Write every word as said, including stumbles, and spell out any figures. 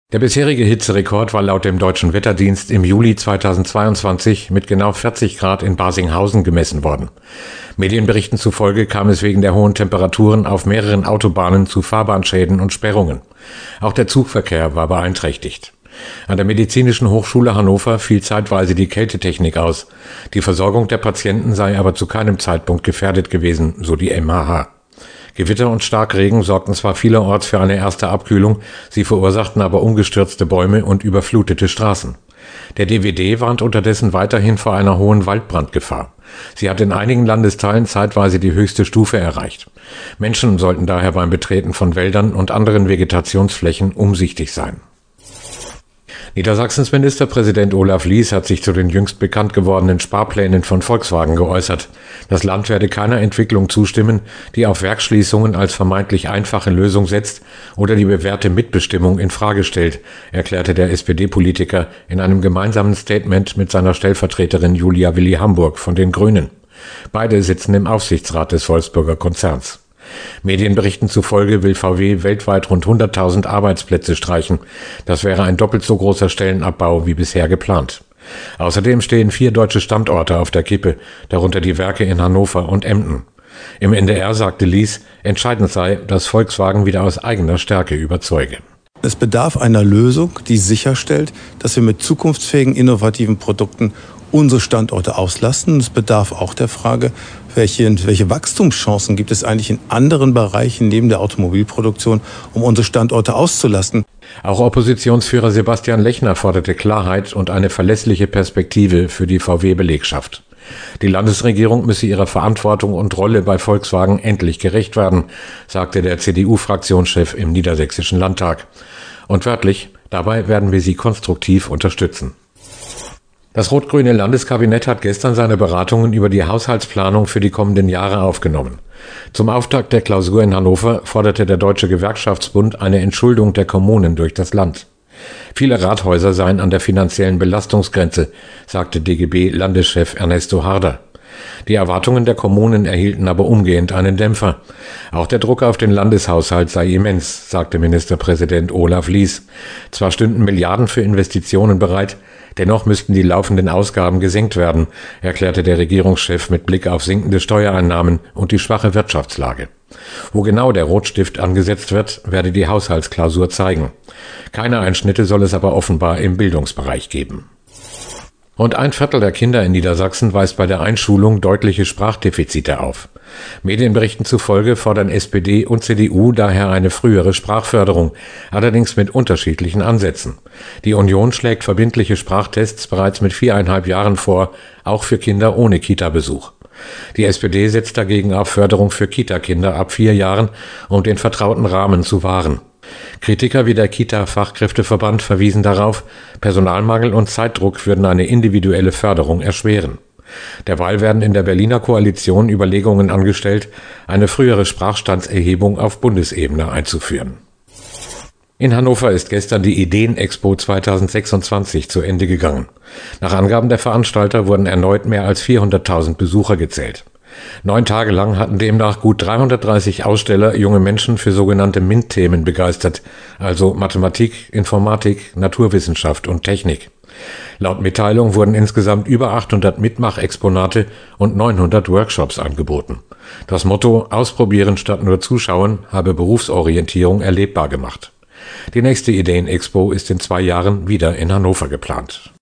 Der bisherige Hitzerekord war laut dem Deutschen Wetterdienst im Juli zweitausendzweiundzwanzig mit genau vierzig Grad in Barsinghausen gemessen worden. Medienberichten zufolge kam es wegen der hohen Temperaturen auf mehreren Autobahnen zu Fahrbahnschäden und Sperrungen. Auch der Zugverkehr war beeinträchtigt. An der Medizinischen Hochschule Hannover fiel zeitweise die Kältetechnik aus. Die Versorgung der Patienten sei aber zu keinem Zeitpunkt gefährdet gewesen, so die M H H. Gewitter und Starkregen sorgten zwar vielerorts für eine erste Abkühlung, sie verursachten aber umgestürzte Bäume und überflutete Straßen. Der D W D warnt unterdessen weiterhin vor einer hohen Waldbrandgefahr. Sie hat in einigen Landesteilen zeitweise die höchste Stufe erreicht. Menschen sollten daher beim Betreten von Wäldern und anderen Vegetationsflächen umsichtig sein. Niedersachsens Ministerpräsident Olaf Lies hat sich zu den jüngst bekannt gewordenen Sparplänen von Volkswagen geäußert. Das Land werde keiner Entwicklung zustimmen, die auf Werksschließungen als vermeintlich einfache Lösung setzt oder die bewährte Mitbestimmung in Frage stellt, erklärte der S P D-Politiker in einem gemeinsamen Statement mit seiner Stellvertreterin Julia Willi-Hamburg von den Grünen. Beide sitzen im Aufsichtsrat des Wolfsburger Konzerns. Medienberichten zufolge will V W weltweit rund hunderttausend Arbeitsplätze streichen. Das wäre ein doppelt so großer Stellenabbau wie bisher geplant. Außerdem stehen vier deutsche Standorte auf der Kippe, darunter die Werke in Hannover und Emden. Im N D R sagte Lies, entscheidend sei, dass Volkswagen wieder aus eigener Stärke überzeuge. Es bedarf einer Lösung, die sicherstellt, dass wir mit zukunftsfähigen, innovativen Produkten unsere Standorte auslasten. Es bedarf auch der Frage, welche, welche Wachstumschancen gibt es eigentlich in anderen Bereichen neben der Automobilproduktion, um unsere Standorte auszulasten. Auch Oppositionsführer Sebastian Lechner forderte Klarheit und eine verlässliche Perspektive für die V W-Belegschaft. Die Landesregierung müsse ihrer Verantwortung und Rolle bei Volkswagen endlich gerecht werden, sagte der C D U-Fraktionschef im Niedersächsischen Landtag. Und wörtlich, dabei werden wir sie konstruktiv unterstützen. Das rot-grüne Landeskabinett hat gestern seine Beratungen über die Haushaltsplanung für die kommenden Jahre aufgenommen. Zum Auftakt der Klausur in Hannover forderte der Deutsche Gewerkschaftsbund eine Entschuldung der Kommunen durch das Land. Viele Rathäuser seien an der finanziellen Belastungsgrenze, sagte D G B-Landeschef Ernesto Harder. Die Erwartungen der Kommunen erhielten aber umgehend einen Dämpfer. Auch der Druck auf den Landeshaushalt sei immens, sagte Ministerpräsident Olaf Lies. Zwar stünden Milliarden für Investitionen bereit, dennoch müssten die laufenden Ausgaben gesenkt werden, erklärte der Regierungschef mit Blick auf sinkende Steuereinnahmen und die schwache Wirtschaftslage. Wo genau der Rotstift angesetzt wird, werde die Haushaltsklausur zeigen. Keine Einschnitte soll es aber offenbar im Bildungsbereich geben. Und ein Viertel der Kinder in Niedersachsen weist bei der Einschulung deutliche Sprachdefizite auf. Medienberichten zufolge fordern S P D und C D U daher eine frühere Sprachförderung, allerdings mit unterschiedlichen Ansätzen. Die Union schlägt verbindliche Sprachtests bereits mit viereinhalb Jahren vor, auch für Kinder ohne Kita-Besuch. Die S P D setzt dagegen auf Förderung für Kita-Kinder ab vier Jahren, um den vertrauten Rahmen zu wahren. Kritiker wie der Kita-Fachkräfteverband verwiesen darauf, Personalmangel und Zeitdruck würden eine individuelle Förderung erschweren. Derweil werden in der Berliner Koalition Überlegungen angestellt, eine frühere Sprachstandserhebung auf Bundesebene einzuführen. In Hannover ist gestern die Ideen-Expo zweitausendsechsundzwanzig zu Ende gegangen. Nach Angaben der Veranstalter wurden erneut mehr als vierhunderttausend Besucher gezählt. Neun Tage lang hatten demnach gut dreihundertdreißig Aussteller junge Menschen für sogenannte MINT-Themen begeistert, also Mathematik, Informatik, Naturwissenschaft und Technik. Laut Mitteilung wurden insgesamt über achthundert Mitmachexponate und neunhundert Workshops angeboten. Das Motto „Ausprobieren statt nur zuschauen“ habe Berufsorientierung erlebbar gemacht. Die nächste Ideen-Expo ist in zwei Jahren wieder in Hannover geplant.